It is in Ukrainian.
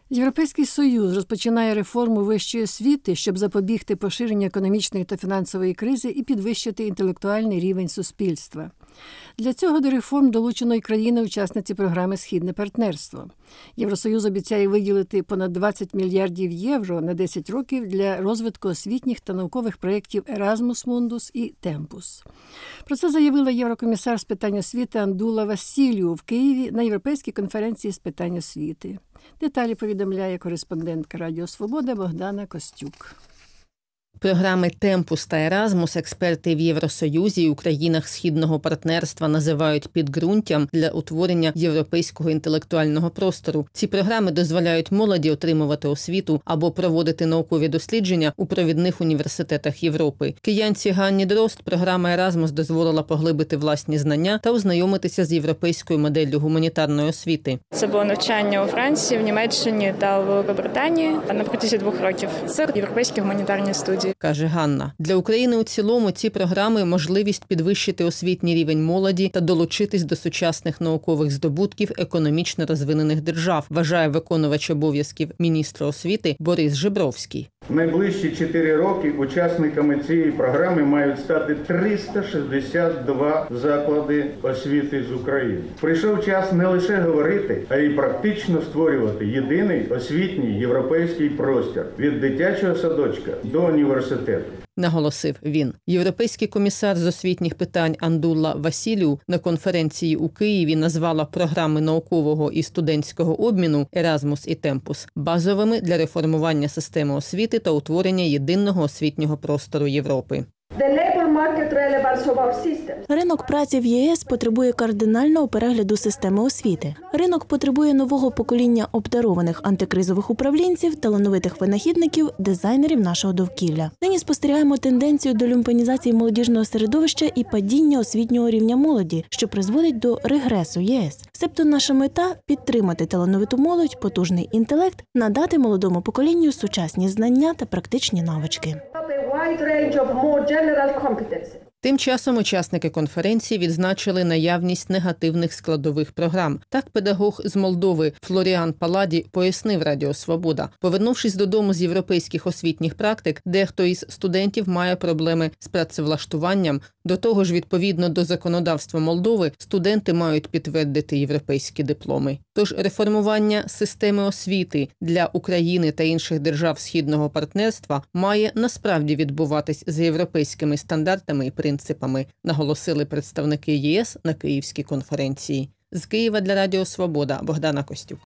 Європейський Союз розпочинає реформу вищої освіти, щоб запобігти поширенню економічної та фінансової кризи і підвищити інтелектуальний рівень суспільства. Для цього до реформ долучено й країни-учасниці програми «Східне партнерство». Євросоюз обіцяє виділити понад 20 мільярдів євро на 10 років для розвитку освітніх та наукових проєктів «Еразмус Мундус» і «Темпус». Про це заявила єврокомісар з питань освіти Андула Вассіліу в Києві на Європейській конференції з питань освіти. Деталі повідомляє кореспондентка Радіо Свобода Богдана Костюк. Програми «Темпус» та «Еразмус» експерти в Євросоюзі і у країнах Східного партнерства називають підґрунтям для утворення європейського інтелектуального простору. Ці програми дозволяють молоді отримувати освіту або проводити наукові дослідження у провідних університетах Європи. Киянці Ганні Дрозд програма «Еразмус» дозволила поглибити власні знання та ознайомитися з європейською моделлю гуманітарної освіти. Це було навчання у Франції, в Німеччині та у Великобританії на протязі 2 років. Це європейські гуманітарні студії. Каже Ганна. Для України у цілому ці програми – можливість підвищити освітній рівень молоді та долучитись до сучасних наукових здобутків економічно розвинених держав, вважає виконувач обов'язків міністра освіти Борис Жебровський. В найближчі 4 роки учасниками цієї програми мають стати 362 заклади освіти з України. Прийшов час не лише говорити, а й практично створювати єдиний освітній європейський простір від дитячого садочка до університету. Наголосив він. Європейський комісар з освітніх питань Андула Вассіліу на конференції у Києві назвала програми наукового і студентського обміну «Еразмус» і «Темпус» базовими для реформування системи освіти та утворення єдиного освітнього простору Європи. Ринок праці в ЄС потребує кардинального перегляду системи освіти. Ринок потребує нового покоління обдарованих антикризових управлінців, талановитих винахідників, дизайнерів нашого довкілля. Нині спостерігаємо тенденцію до люмпенізації молодіжного середовища і падіння освітнього рівня молоді, що призводить до регресу ЄС. Себто наша мета – підтримати талановиту молодь, потужний інтелект, надати молодому поколінню сучасні знання та практичні навички. Тим часом учасники конференції відзначили наявність негативних складових програм. Так педагог з Молдови Флоріан Паладі пояснив Радіо Свобода. Повернувшись додому з європейських освітніх практик, дехто із студентів має проблеми з працевлаштуванням. До того ж, відповідно до законодавства Молдови, студенти мають підтвердити європейські дипломи. Тож реформування системи освіти для України та інших держав Східного партнерства має насправді відбуватись за європейськими стандартами і принципами, наголосили представники ЄС на Київській конференції. З Києва для Радіо Свобода Богдана Костюк.